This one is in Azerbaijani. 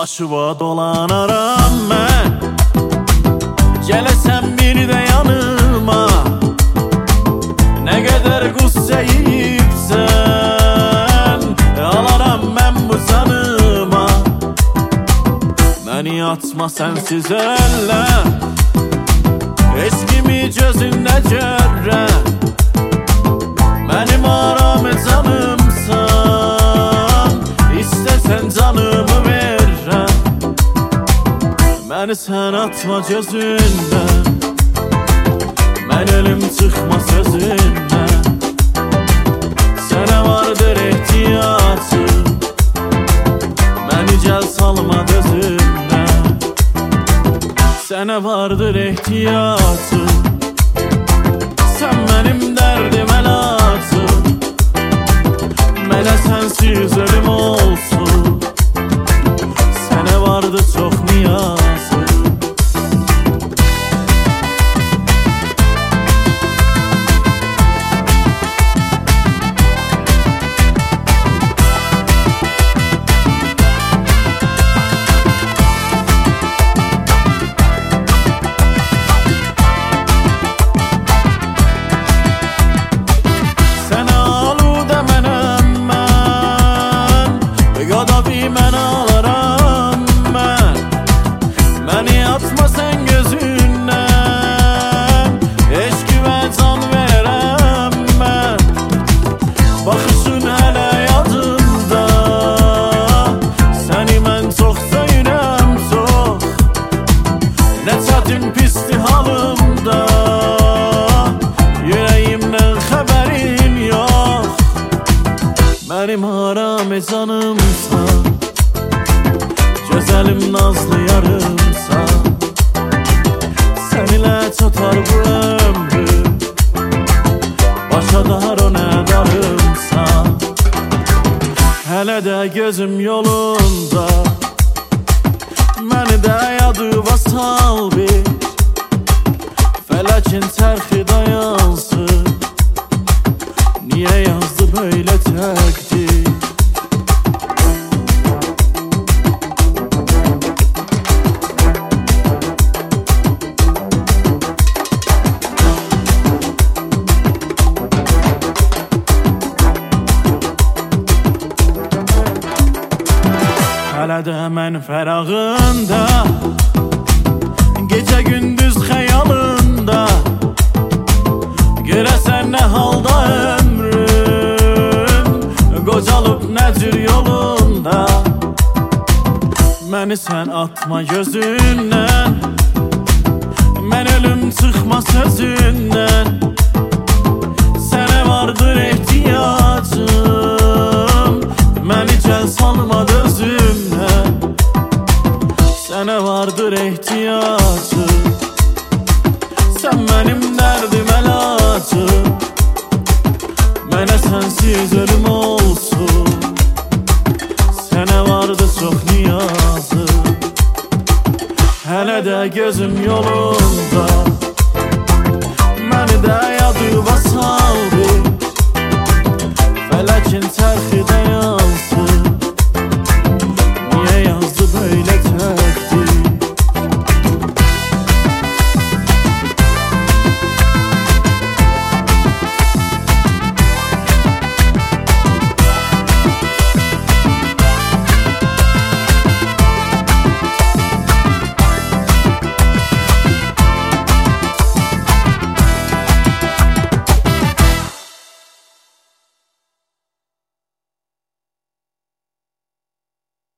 Başıva dolanaram mən, gələsən bir də yanıma. Nə qədər qüssə yiyibsən, alaram mən bu canıma. Məni atma sənsiz əllə, eskimi gözündə görəm. Mənim aramı canımsan, istəsən canımı verəm. Məni sən atma gözündən, mən ölüm çıxma sözündən. Sənə vardır ehtiyacım, məni gəl salma dözündən. Sənə vardır ehtiyacım, sən mənim dərdim əlacım. Mənə sənsiz ölüm olsun, sənə vardı çox niyazım. Mən alaram mən, məni atma sən gözündən. Eşqivə can verəm mən, baxışın hələ yadımda. Səni mən çox söyürəm çox, nə çətin pisdi halımda. Yüreğimdən xəbərin yox, mənim haram canımsan. Gözəlim nazlı yarımsan, sən ilə çatar bu ömrüm. Başa dar o nə darımsan, hələ də gözüm yolunda. Məni də yadıva sal bir, fələkin çərxi dayansın. Niyə yazdı böyle təqdir? Hələ də mən fərağında, gecə gündüz xəyalında. Görəsən nə halda ömrüm, qocalıb nə cür yolunda. Məni sən atma gözündən, mən ölüm çıxma sözündən. Sənə vardır ehtiyacım, məni gəl salma dözümdən. Sənə vardır ehtiyacım, sən mənim dərdim əlacım. Mənə sənsiz ölüm olsun, sənə vardı çox niyazım. Hələ də gözüm yolunda, məni də yadıva sal bir, fələkin çərxi